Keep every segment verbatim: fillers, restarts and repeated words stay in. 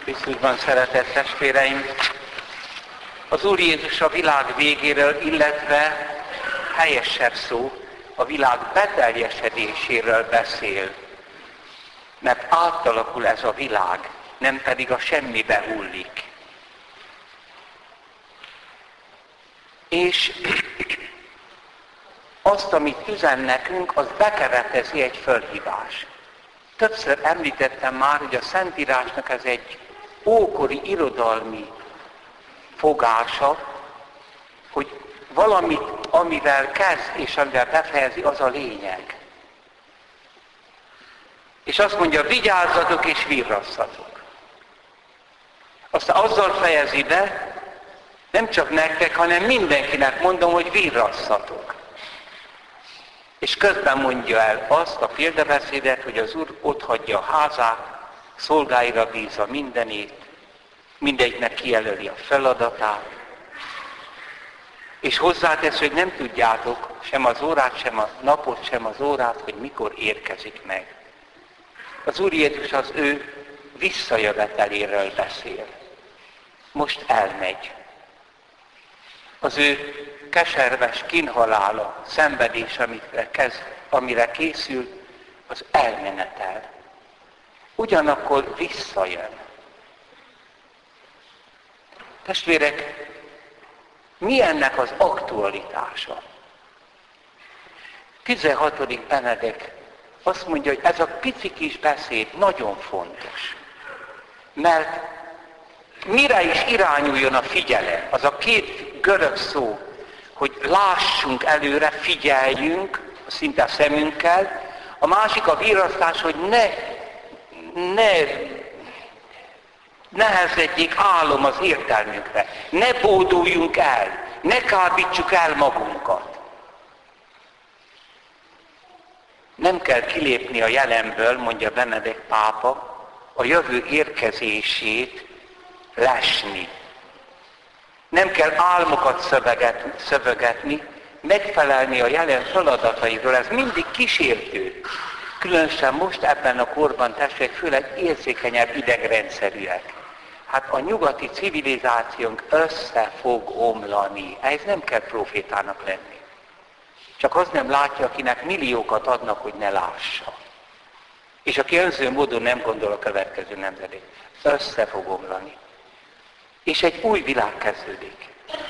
Krisztusban szeretett testvéreim, az Úr Jézus a világ végéről, illetve helyesebb szó, a világ beteljesedéséről beszél. Mert átalakul ez a világ, nem pedig a semmibe hullik. És azt, amit üzen nekünk, az bekeretezi egy fölhívás. Többször említettem már, hogy a Szentírásnak ez egy ókori irodalmi fogása, hogy valamit, amivel kezd és amivel befejezi, az a lényeg. És azt mondja, vigyázzatok és virrasszatok. Aztán azzal fejezi be, nem csak nektek, hanem mindenkinek mondom, hogy virrasszatok. És közben mondja el azt a példabeszédet, hogy az Úr otthagyja a házát, szolgáira bízza mindenét, mindegyiknek kijelöli a feladatát, és hozzátesz, hogy nem tudjátok sem az órát, sem a napot, sem az órát, hogy mikor érkezik meg. Az Úr Jézus az ő visszajöveteléről beszél. Most elmegy. Az ő keserves kínhalála, szenvedés, amire, kezd, amire készül, az elmenetel. Ugyanakkor visszajön. Testvérek, mi ennek az aktualitása? tizenhatodik Benedek azt mondja, hogy ez a pici kis beszéd nagyon fontos. Mert mire is irányuljon a figyelem? Az a két görög szó, hogy lássunk előre, figyeljünk, szinte a szemünkkel. A másik a virrasztás, hogy ne, ne nehezedjék álom az értelmünkre. Ne bóduljunk el, ne kábítsuk el magunkat. Nem kell kilépni a jelenből, mondja Benedek pápa, a jövő érkezését lesni. Nem kell álmokat szövegetni, megfelelni a jelen feladatairól. Ez mindig kísértő. Különösen most ebben a korban, testvérek, főleg érzékenyebb idegrendszerűek. Hát a nyugati civilizációnk össze fog omlani. Ez nem kell profétának lenni. Csak az nem látja, akinek milliókat adnak, hogy ne lássa. És aki önző módon nem gondol a következő nemzedék. Össze fog omlani. És egy új világ kezdődik.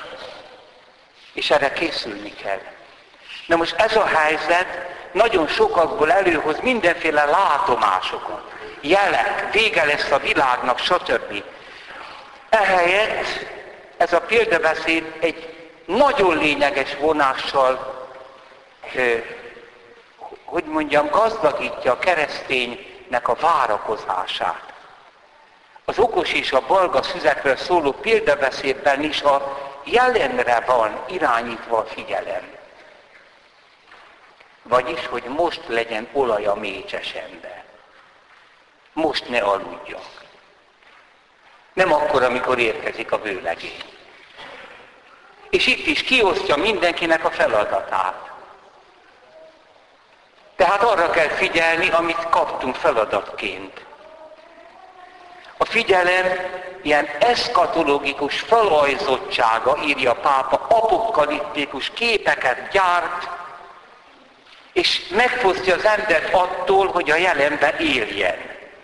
És erre készülni kell. Na most ez a helyzet nagyon sokakból előhoz mindenféle látomásokat, jelek, vége lesz a világnak, stb. Ehelyett ez a példabeszéd egy nagyon lényeges vonással, hogy mondjam, gazdagítja a kereszténynek a várakozását. Az okos és a balga szüzekről szóló példabeszédben is a jelenre van irányítva a figyelem. Vagyis, hogy most legyen olaj a mécsesembe. Most ne aludjak. Nem akkor, amikor érkezik a vőlegény. És itt is kiosztja mindenkinek a feladatát. Tehát arra kell figyelni, amit kaptunk feladatként. A figyelem ilyen eszkatológikus felajzottsága, írja a pápa, apokaliptikus képeket gyárt, és megfosztja az embert attól, hogy a jelenben éljen.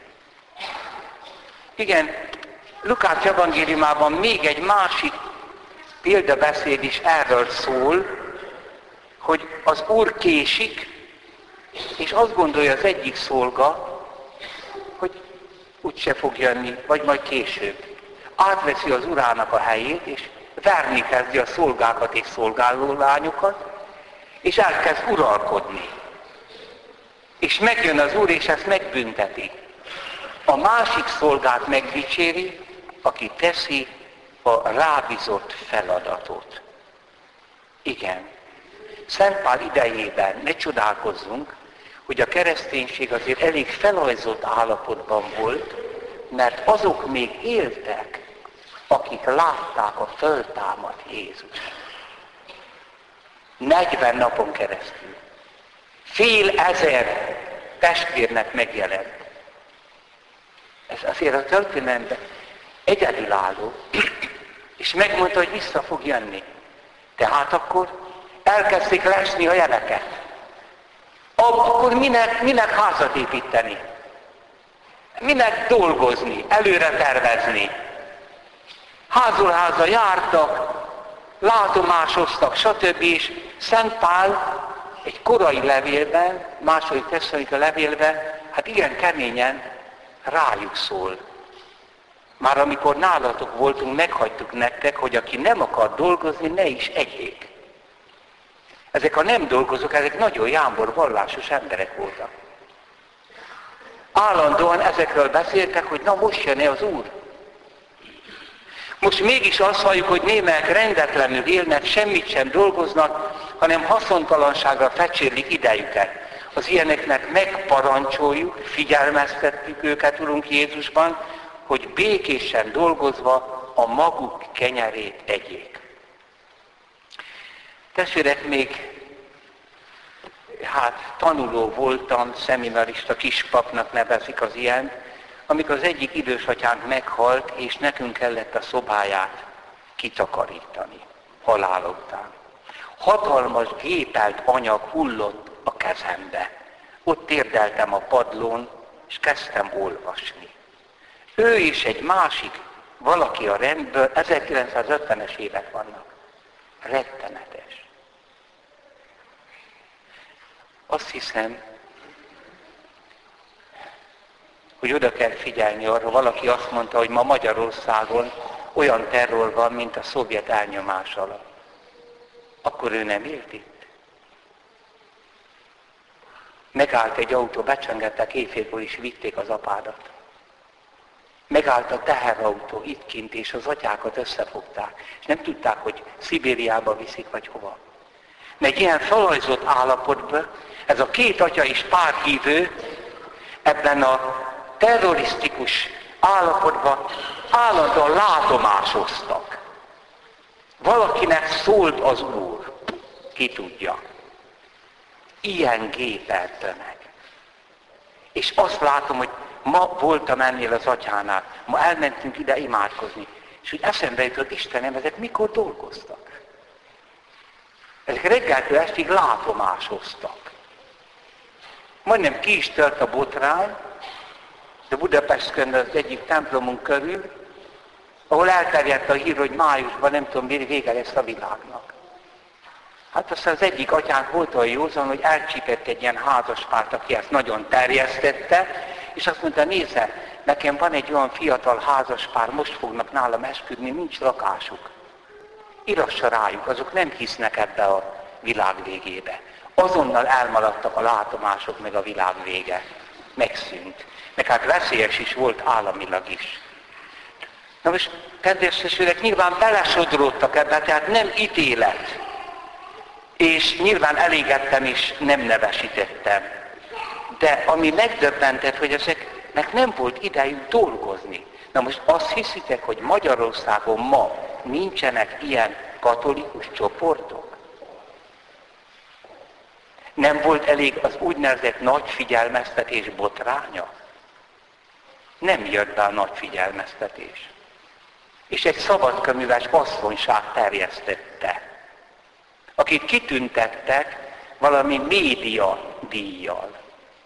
Igen, Lukács evangéliumában még egy másik példabeszéd is erről szól, hogy az Úr késik, és azt gondolja az egyik szolga, hogy úgyse fog jönni, vagy majd később. Átveszi az urának a helyét, és verni kezdi a szolgákat és szolgáló lányokat, és elkezd uralkodni. És megjön az Úr, és ezt megbünteti. A másik szolgát megdicséri, aki teszi a rábízott feladatot. Igen. Szent Pál idejében ne csodálkozzunk, hogy a kereszténység azért elég felajzolt állapotban volt, mert azok még éltek, akik látták a föltámadt Jézust. negyven napon keresztül. Fél ezer testvérnek megjelent. Ez azért a történelemben egyedülálló, és megmondta, hogy vissza fog jönni. Tehát akkor elkezdték lesni a jeleket. Akkor minek, minek házat építeni? Minek dolgozni, előre tervezni? Házul házra jártak, látomásoztak, stb. És Szent Pál egy korai levélben, második Tesszalonika levélben, hát igen keményen rájuk szól. Már amikor nálatok voltunk, meghagytuk nektek, hogy aki nem akar dolgozni, ne is egyék. Ezek a nem dolgozók, ezek nagyon jámbor, vallásos emberek voltak. Állandóan ezekről beszéltek, hogy na most jön-e az Úr. Most mégis azt halljuk, hogy némelyek rendetlenül élnek, semmit sem dolgoznak, hanem haszontalanságra fecsérlik idejüket. Az ilyeneknek megparancsoljuk, figyelmeztetjük őket, Urunk Jézusban, hogy békésen dolgozva a maguk kenyerét egyék. Testvérek, még hát tanuló voltam, szeminarista, kispapnak nevezik az ilyen, amikor az egyik idősatyánk meghalt, és nekünk kellett a szobáját kitakarítani, halál után. Hatalmas gépelt anyag hullott a kezembe. Ott térdeltem a padlón, és kezdtem olvasni. Ő és egy másik, valaki a rendből, ezerkilencszázötvenes évek vannak. Rettenetes. Azt hiszem, hogy oda kell figyelni arra, valaki azt mondta, hogy ma Magyarországon olyan terror van, mint a szovjet elnyomás alatt. Akkor ő nem élt itt. Megállt egy autó, becsengettek éjfélkor is, vitték az apádat. Megállt a teherautó itt kint, és az atyákat összefogták. És nem tudták, hogy Szibériába viszik, vagy hova. Mert ilyen felajzott állapotban, ez a két atya és pár hívő ebben a terrorisztikus állapotban állandóan látomásoztak. Valakinek szólt az Úr, ki tudja. Ilyen gépelt tömeg. És azt látom, hogy ma voltam ennél az atyánál, ma elmentünk ide imádkozni, és úgy eszembe jutott, Istenem, ezek mikor dolgoztak? Ezek reggeltől estig látomásoztak. Majdnem ki is tört a botrány, de Budapesten az egyik templomunk körül, ahol elterjedt a hír, hogy májusban nem tudom, mi vége lesz a világnak. Hát aztán az egyik atyánk volt olyan józan, hogy elcsípett egy ilyen házaspárt, aki ezt nagyon terjesztette, és azt mondta, nézze, nekem van egy olyan fiatal házaspár, most fognak nálam esküdni, nincs lakásuk. Írassa rájuk, azok nem hisznek ebbe a világ végébe. Azonnal elmaradtak a látomások, meg a világ vége. Megszűnt. Meg hát veszélyes is volt államilag is. Na most, kedves testvérek, nyilván belesodródtak ebbe, tehát nem ítélet. És nyilván elégettem és nem nevesítettem. De ami megdöbbentett, hogy ezeknek nem volt idejük dolgozni. Na most azt hiszitek, hogy Magyarországon ma nincsenek ilyen katolikus csoportok? Nem volt elég az úgynevezett nagy figyelmeztetés botránya? Nem jött be a nagy figyelmeztetés. És egy szabadkaműves asszonyság terjesztette, akit kitüntettek valami média díjjal.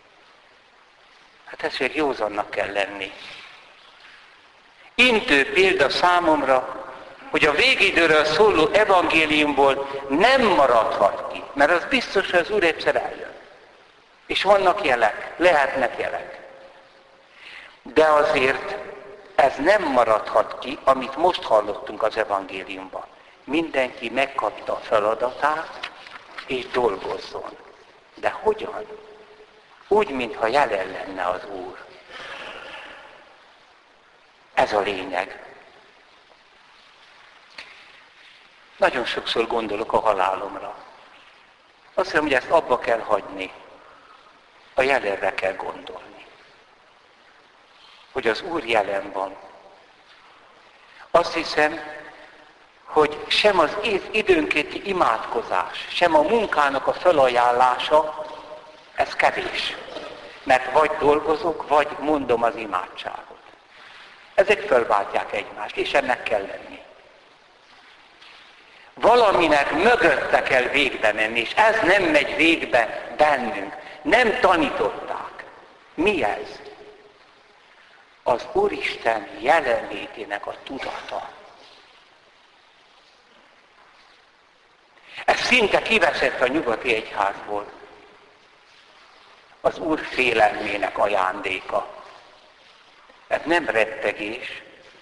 Hát ezért józannak kell lenni. Intő példa számomra, hogy a végidőről szóló evangéliumból nem maradhat ki, mert az biztos, hogy az Úr egyszer eljön. És vannak jelek, lehetnek jelek. De azért ez nem maradhat ki, amit most hallottunk az evangéliumban. Mindenki megkapta a feladatát, és dolgozzon. De hogyan? Úgy, mintha jelen lenne az Úr. Ez a lényeg. Nagyon sokszor gondolok a halálomra. Azt hiszem, hogy ezt abba kell hagyni. A jelenre kell gondolni. Hogy az Úr jelen van. Azt hiszem, hogy sem az időnkénti imádkozás, sem a munkának a felajánlása, ez kevés. Mert vagy dolgozok, vagy mondom az imádságot. Ezek fölváltják egymást, és ennek kell lenni. Valaminek mögötte kell végbe menni, és ez nem megy végbe bennünk. Nem tanították. Mi ez? Az Úristen jelenlétének a tudata. Ez szinte kiveszett a nyugati egyházból. Az Úr félelmének ajándéka. Ez nem rettegés.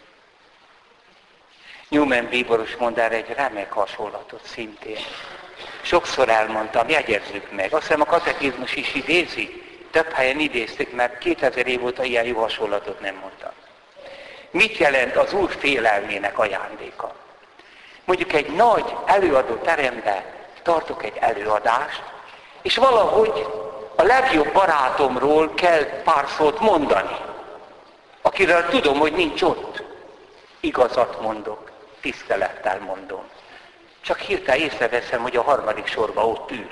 Newman bíboros mond erre egy remek hasonlatot szintén. Sokszor elmondtam, jegyezzük meg. Azt hiszem a katekizmus is idézi. Több helyen idézték, mert kétezer év óta ilyen jó hasonlatot nem mondtam. Mit jelent az Úr félelmének ajándéka? Mondjuk egy nagy előadó teremben tartok egy előadást, és valahogy a legjobb barátomról kell pár szót mondani, akiről tudom, hogy nincs ott. Igazat mondok, tisztelettel mondom. Csak hirtelen észreveszem, hogy a harmadik sorban ott ül.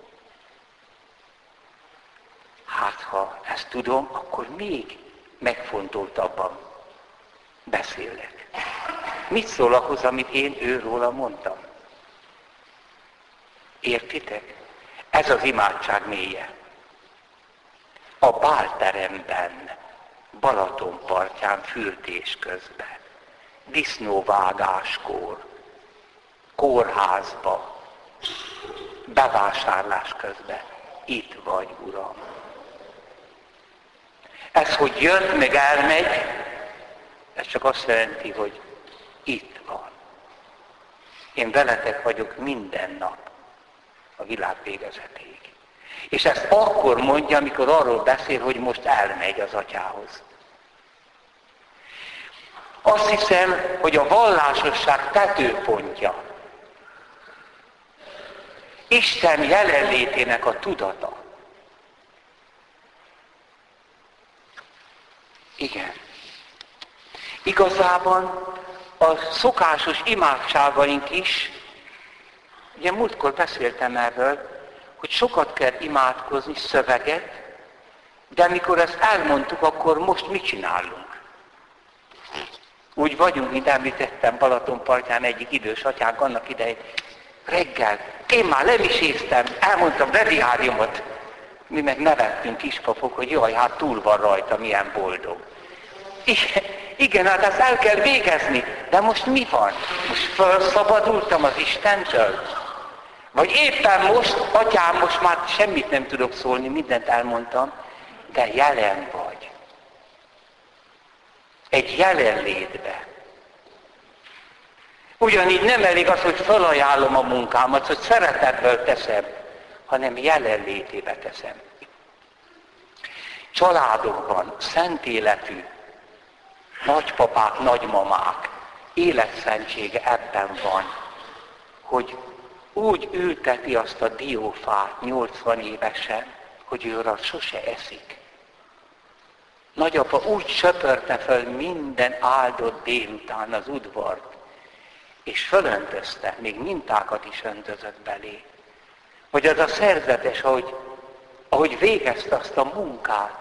Hát, ha ezt tudom, akkor még megfontoltabban beszélek. Mit szól ahhoz, amit én őróla mondtam? Értitek? Ez az imádság mélye. A bálteremben, Balaton partján fürdés közben, disznóvágáskor, kórházba, bevásárlás közben. Itt vagy, Uram. Ez, hogy jön, meg elmegy, ez csak azt jelenti, hogy itt van. Én veletek vagyok minden nap, a világ végezetéig. És ezt akkor mondja, amikor arról beszél, hogy most elmegy az Atyához. Azt hiszem, hogy a vallásosság tetőpontja, Isten jelenlétének a tudata. Igen. Igazában a szokásos imádságaink is, ugye múltkor beszéltem erről, hogy sokat kell imádkozni, szöveget, de amikor ezt elmondtuk, akkor most mit csinálunk? Úgy vagyunk, mint említettem, Balaton partján egyik idős atyánk annak idején, reggel, én már nem is észtem, elmondtam breviáriumot. Mi meg nevettünk kispapok, hogy jaj, hát túl van rajta, milyen boldog. Igen, igen, hát ezt el kell végezni, de most mi van? Most felszabadultam az Istentől? Vagy éppen most, atyám, most már semmit nem tudok szólni, mindent elmondtam, de jelen vagy. Egy jelenlétbe. Ugyanígy nem elég az, hogy felajánlom a munkámat, hogy szeretetből teszem, hanem jelenlétébe teszem. Családokban szent életű nagypapák, nagymamák életszentsége ebben van, hogy úgy ülteti azt a diófát nyolcvan évesen, hogy ő arra sose eszik. Nagyapa úgy söpörte föl minden áldott délután az udvart, és fölöntözte, még mintákat is öntözött belé. Hogy az a szerzetes, ahogy, ahogy végezte azt a munkát,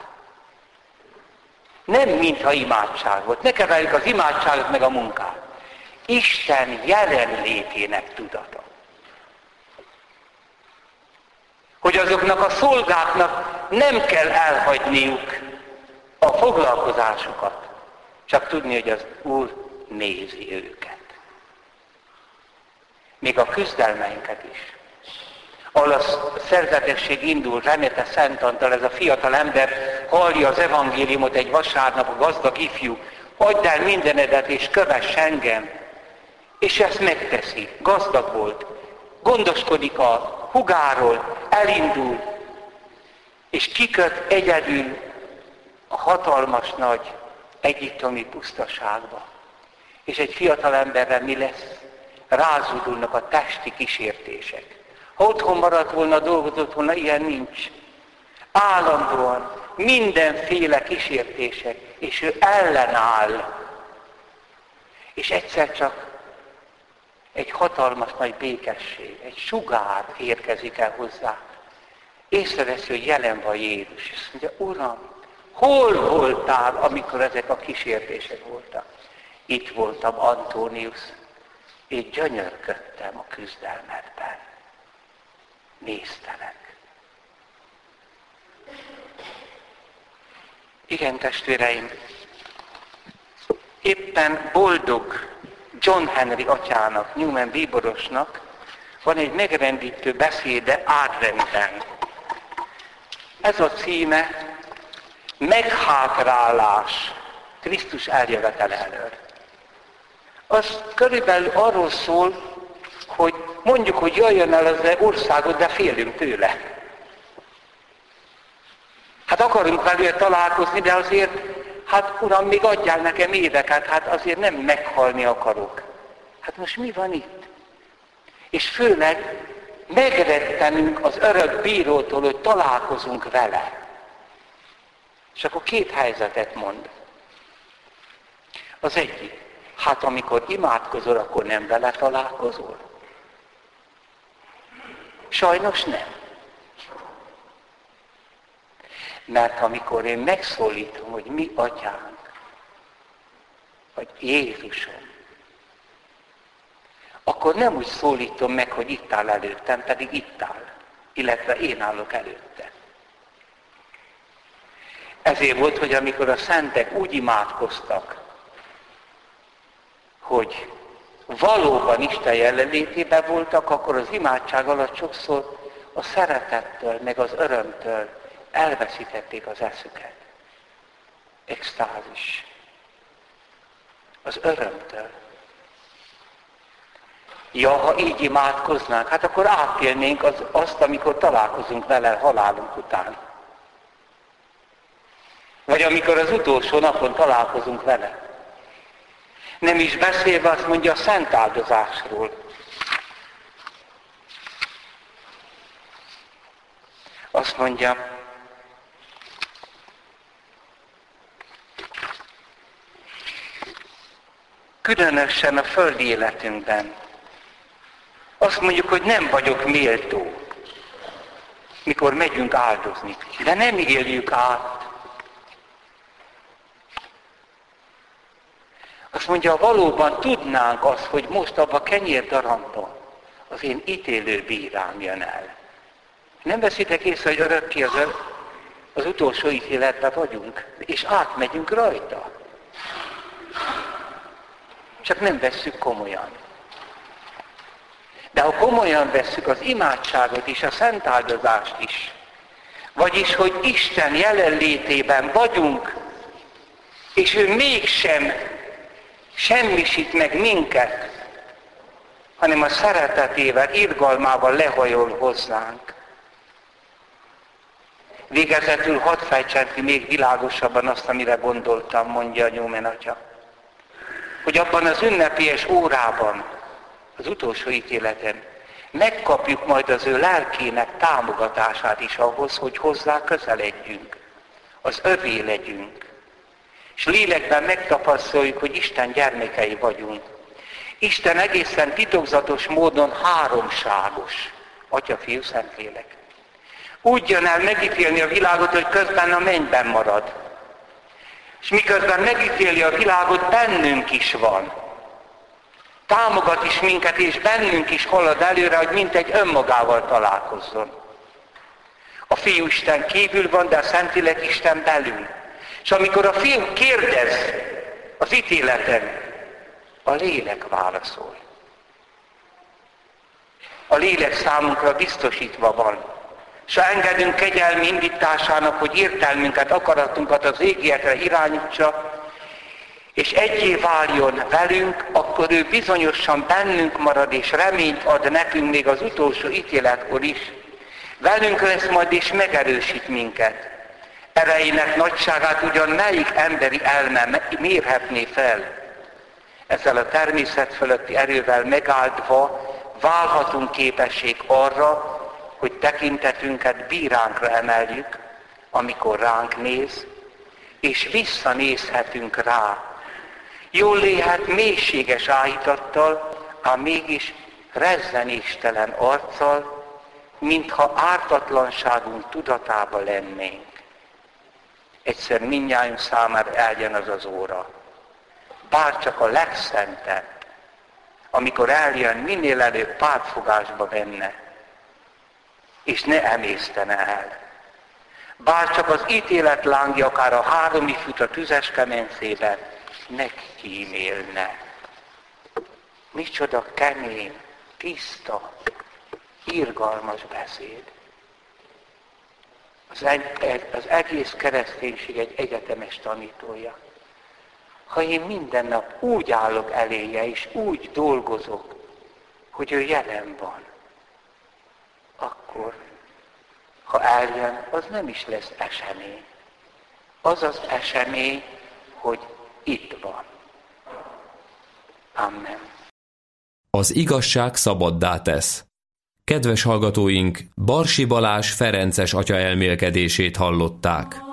nem mintha imádság volt. Ne keverjük az imádságot meg a munkát. Isten jelenlétének tudata. Hogy azoknak a szolgáknak nem kell elhagyniuk a foglalkozásukat, csak tudni, hogy az Úr nézi őket. Még a küzdelmeinket is. Ahol a szerzetesség indul, Reméte Szent Antal, ez a fiatal ember hallja az evangéliumot egy vasárnap, a gazdag ifjú, add el mindenedet és kövess engem. És ezt megteszi. Gazdag volt. Gondoskodik a hugáról, elindul, és kiköt egyedül a hatalmas nagy egyiptomi pusztaságba. És egy fiatal emberrel mi lesz? Rázódulnak a testi kísértések. Ha otthon maradt volna, dolgozott volna, ilyen nincs. Állandóan mindenféle kísértések, és ő ellenáll. És egyszer csak egy hatalmas nagy békesség, egy sugár érkezik el hozzá. Észreveszi, hogy jelen van Jézus. És azt mondja, Uram, Hol voltál, amikor ezek a kísértések voltak? Itt voltam, Antónius, és gyönyörködtem a küzdelmedben. Néztelek. Igen, testvéreim, éppen boldog John Henry atyának, Newman bíborosnak van egy megrendítő beszéde Adventben. Ez a címe, Meghátrálás Krisztus eljövetel elől. Az körülbelül arról szól, hogy mondjuk, hogy jöjjön el az országot, de félünk tőle. Hát akarunk velük találkozni, de azért, hát Uram, még adjál nekem éveket, hát azért nem meghalni akarok. Hát most mi van itt? És főleg megrettenünk az örök bírótól, hogy találkozunk vele. És akkor két helyzetet mond. Az egyik, hát amikor imádkozol, akkor nem vele találkozol. Sajnos nem. Mert amikor én megszólítom, hogy mi atyánk, vagy Jézusom, akkor nem úgy szólítom meg, hogy itt áll előttem, pedig itt áll, illetve én állok előtte. Ezért volt, hogy amikor a szentek úgy imádkoztak, hogy valóban Isten jelenlétében voltak, akkor az imádság alatt sokszor a szeretettől, meg az örömtől elveszítették az eszüket. Extázis. Az örömtől. Ja, ha így imádkoznánk, hát akkor átélnénk az, azt, amikor találkozunk vele halálunk után. Vagy amikor az utolsó napon találkozunk vele. Nem is beszélve, azt mondja, a szent áldozásról. Azt mondja, különösen a földi életünkben. Azt mondjuk, hogy nem vagyok méltó, mikor megyünk áldozni. De nem éljük át. Azt mondja, valóban tudnánk azt, hogy most abban a kenyérdarabban az én ítélő bírám jön el. Nem veszitek észre, hogy örökké az, az utolsó ítéletben vagyunk, és átmegyünk rajta. Csak nem vesszük komolyan. De ha komolyan vesszük az imádságot és a szent áldozást is, vagyis, hogy Isten jelenlétében vagyunk, és ő mégsem semmisít meg minket, hanem a szeretetével, irgalmával lehajol hozzánk. Végezetül hadd fejtsem ki még világosabban azt, amire gondoltam, mondja a Newman atya. Hogy abban az ünnepélyes órában, az utolsó ítéleten, megkapjuk majd az ő lelkének támogatását is ahhoz, hogy hozzá közeledjünk, az övé legyünk. És lélekben megtapasztaljuk, hogy Isten gyermekei vagyunk. Isten egészen titokzatos módon háromságos. Atya, Fiú, Szentlélek. Úgy jön el megítélni a világot, hogy közben a mennyben marad. És miközben megítéli a világot, bennünk is van. Támogat is minket, és bennünk is halad előre, hogy mintegy önmagával találkozzon. A Fiú Isten kívül van, de a Szentlélek Isten belül. És amikor a Fiú kérdez az ítéleten, a lélek válaszol. A lélek számunkra biztosítva van. És ha engedünk kegyelmi indításának, hogy értelmünket, akaratunkat az égiekre irányítsa, és egyé váljon velünk, akkor ő bizonyosan bennünk marad, és reményt ad nekünk még az utolsó ítéletkor is. Velünk lesz majd, és megerősít minket. Erejének nagyságát ugyan melyik emberi elme mérhetné fel? Ezzel a természet fölötti erővel megáldva válhatunk képesség arra, hogy tekintetünket bíránkra emeljük, amikor ránk néz, és visszanézhetünk rá. Jól léhet mélységes áhítattal, ám mégis rezzenéstelen arccal, mintha ártatlanságunk tudatában lennénk. egyszer mindnyájunk számára eljön az az óra. Bárcsak a legszentebb, amikor eljön, minél előbb pártfogásba venne, és ne emésztene el. Bárcsak az ítélet lángja, akár a három ifjút a tüzes kemencében, ne kímélne. Micsoda kemény, tiszta, irgalmas beszéd. Az, egy, az egész kereszténység egy egyetemes tanítója. Ha én minden nap úgy állok eléje, és úgy dolgozok, hogy ő jelen van, akkor, ha eljön, az nem is lesz esemény. Az az esemény, hogy itt van. Amen. Az igazság szabaddá tesz. Kedves hallgatóink, Barsi Balázs ferences atya elmélkedését hallották.